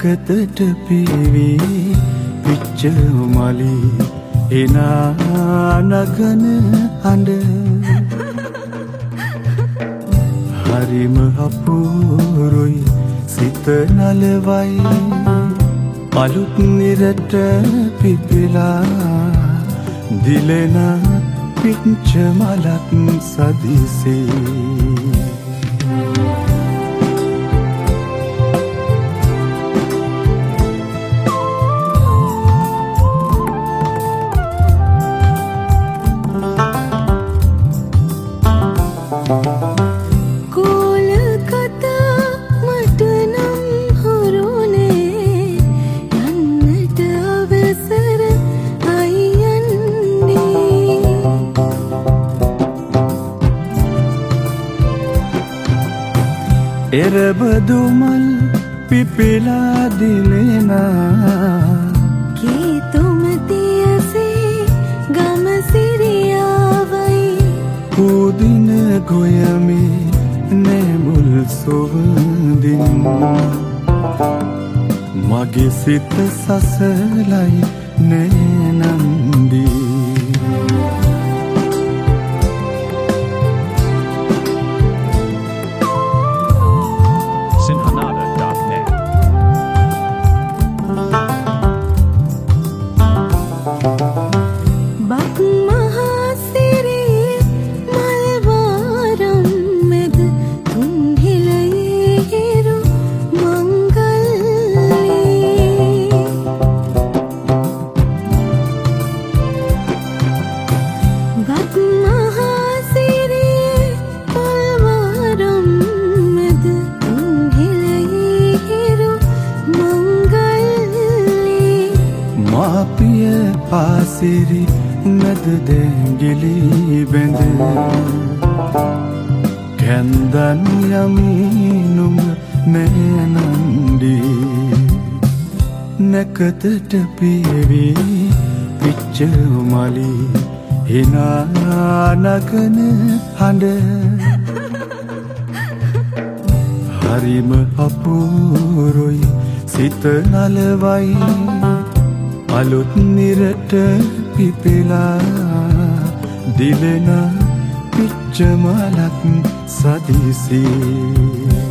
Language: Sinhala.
නැකතට පිවි පිච්ච මලි එනා නගන හඬ හරිම අපූරුයි සිත නලවයි අලුත් නිරට පිපිලා දිලෙන පිච්ච මලක් සදිසේ එරබදුමල් පිපිලා දිලෙනා කීතුමතියසේ ගම සිරියාවයි පුදින ගොයමේ නැමුල් සොවදින් මගේ සිත සසලයි නෑනන්දී පාසිරි මැද දැංගිලි බැඳ කැන්දන් යමිනුම නෑනන්දී නැකතට පියවි පිච්ච මලි එනා නගන හඬ හරිම අපූරුයි සිත නලවයි අලුත් නිරට පිපිලා දිලෙන පිච්ච මලක් සදිසේ